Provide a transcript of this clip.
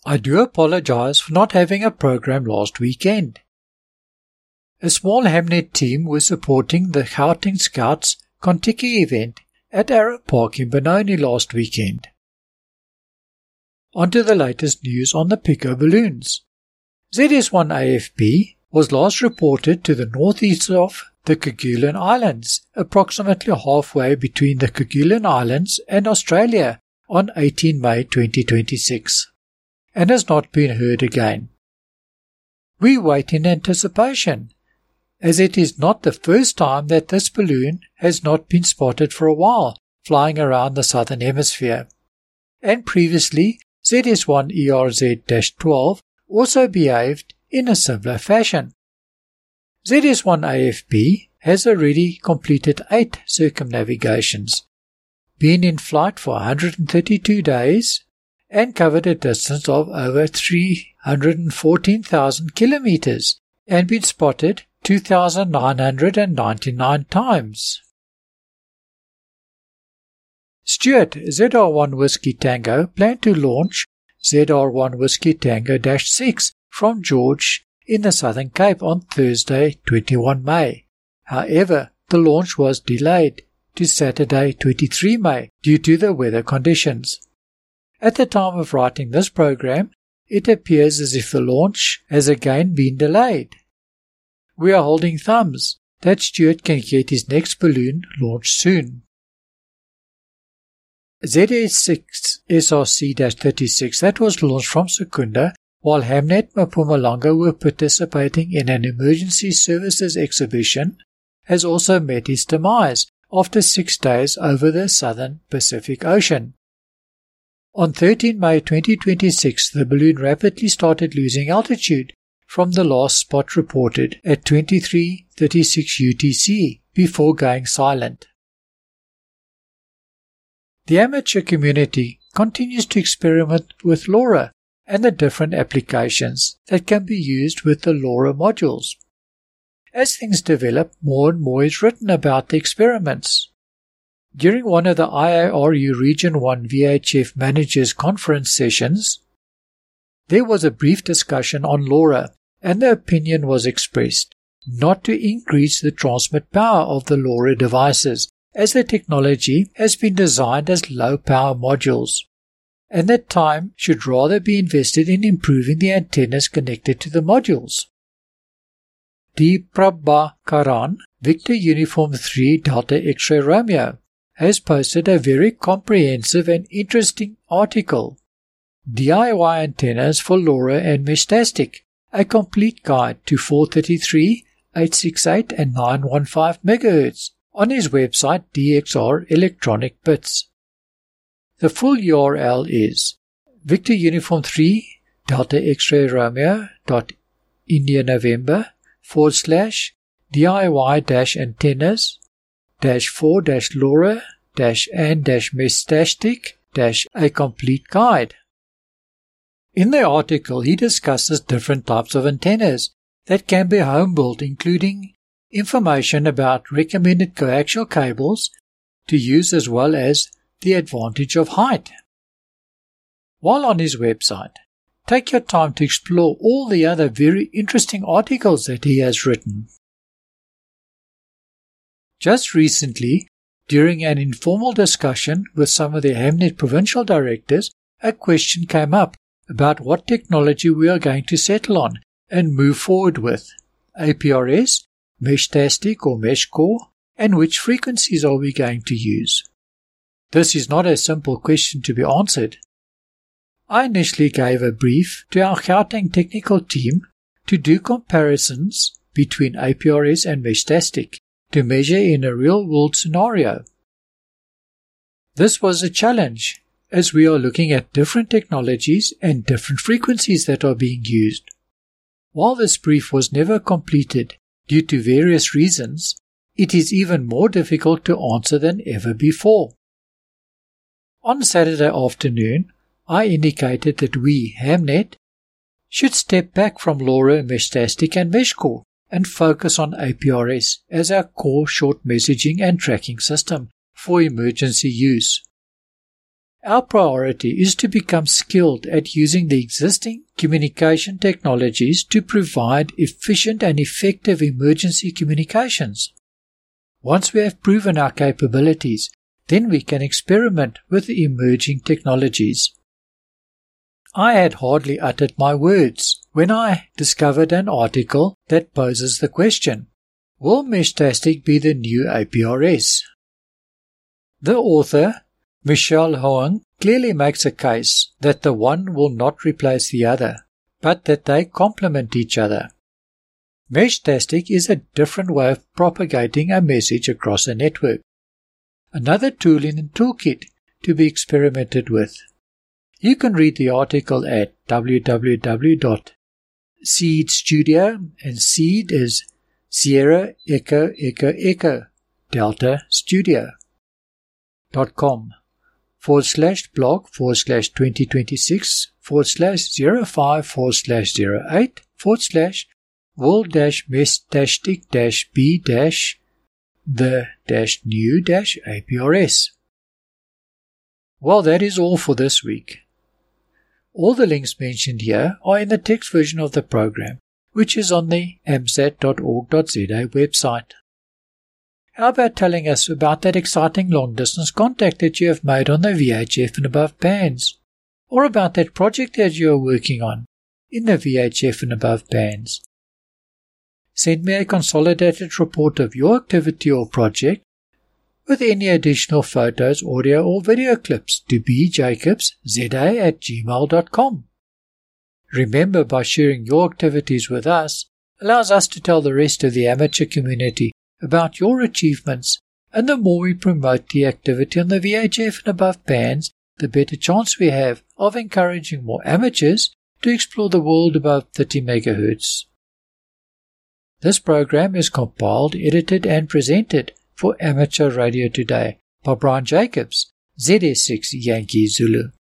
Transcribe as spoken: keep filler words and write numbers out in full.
I do apologize for not having a program last weekend. A small Hamnet team was supporting the Gauteng Scouts Kontiki event at Arrow Park in Benoni last weekend. On to the latest news on the Pico balloons. Z S one A F B was last reported to the northeast of the Kerguelen Islands, approximately halfway between the Kerguelen Islands and Australia, on the eighteenth of May twenty twenty-six, and has not been heard again. We wait in anticipation, as it is not the first time that this balloon has not been spotted for a while, flying around the southern hemisphere. And previously, Z S one E R Z twelve also behaved in a similar fashion. Z S one A F B has already completed eight circumnavigations, been in flight for one hundred thirty-two days, and covered a distance of over three hundred fourteen thousand kilometers, and been spotted two thousand nine hundred ninety-nine times. Stuart Z R one Whiskey Tango planned to launch Z R one Whiskey Tango six from George in the Southern Cape on Thursday, twenty-first of May. However, the launch was delayed to Saturday, twenty-third of May due to the weather conditions. At the time of writing this program, it appears as if the launch has again been delayed. We are holding thumbs that Stuart can get his next balloon launched soon. Z S six S R C thirty-six that was launched from Secunda, while Hamnet Mpumalanga were participating in an emergency services exhibition, has also met its demise after six days over the southern Pacific Ocean. On the thirteenth of May twenty twenty-six, the balloon rapidly started losing altitude from the last spot reported at twenty-three thirty-six U T C before going silent. The amateur community continues to experiment with LoRa and the different applications that can be used with the LoRa modules. As things develop, more and more is written about the experiments. During one of the I A R U Region one V H F Managers Conference sessions, there was a brief discussion on LoRa, and the opinion was expressed not to increase the transmit power of the LoRa devices, as the technology has been designed as low-power modules, and that time should rather be invested in improving the antennas connected to the modules. D. Prabhakaran, Victor Uniform three Delta X-Ray Romeo, has posted a very comprehensive and interesting article, D I Y Antennas for LoRa and Meshtastic, a complete guide to four thirty-three, eight sixty-eight and nine fifteen megahertz, on his website D X R Electronic Bits. The full U R L is Victor Uniform three Delta X-Ray Romeo dot India November forward slash DIY dash antennas dash four dash LoRa dash and dash Meshtastic dash a complete guide. In the article, he discusses different types of antennas that can be home-built, including information about recommended coaxial cables to use as well as the advantage of height. While on his website, take your time to explore all the other very interesting articles that he has written. Just recently, during an informal discussion with some of the Hamnet provincial directors, a question came up about what technology we are going to settle on and move forward with, A P R S, Meshtastic or Meshcore, and which frequencies are we going to use? This is not a simple question to be answered. I initially gave a brief to our Gauteng technical team to do comparisons between A P R S and Meshtastic to measure in a real-world scenario. This was a challenge, as we are looking at different technologies and different frequencies that are being used. While this brief was never completed due to various reasons, it is even more difficult to answer than ever before. On Saturday afternoon, I indicated that we, Hamnet, should step back from LoRa, Meshtastic and Meshcore and focus on A P R S as our core short messaging and tracking system for emergency use. Our priority is to become skilled at using the existing communication technologies to provide efficient and effective emergency communications. Once we have proven our capabilities, then we can experiment with the emerging technologies. I had hardly uttered my words when I discovered an article that poses the question, will Meshtastic be the new A P R S? The author, Michelle Hoang, clearly makes a case that the one will not replace the other, but that they complement each other. Meshtastic is a different way of propagating a message across a network. Another tool in the toolkit to be experimented with. You can read the article at w w w dot seed studio, and seed is Sierra Echo Echo Echo Delta Studio dot com forward slash blog forward slash twenty twenty-six forward slash zero five forward slash zero eight forward slash world dash meshtastic dash b dash the dash new dash A P R S. Well, that is all for this week. All the links mentioned here are in the text version of the program, which is on the a m s a t dot org dot z a website. How about telling us about that exciting long-distance contact that you have made on the V H F and above bands? Or about that project that you are working on in the V H F and above bands? Send me a consolidated report of your activity or project with any additional photos, audio or video clips to bjacobsza at gmail dot com. Remember, by sharing your activities with us allows us to tell the rest of the amateur community about your achievements, and the more we promote the activity on the V H F and above bands, the better chance we have of encouraging more amateurs to explore the world above thirty megahertz. This program is compiled, edited and presented for Amateur Radio Today by Brian Jacobs, Z S six Yankee Zulu.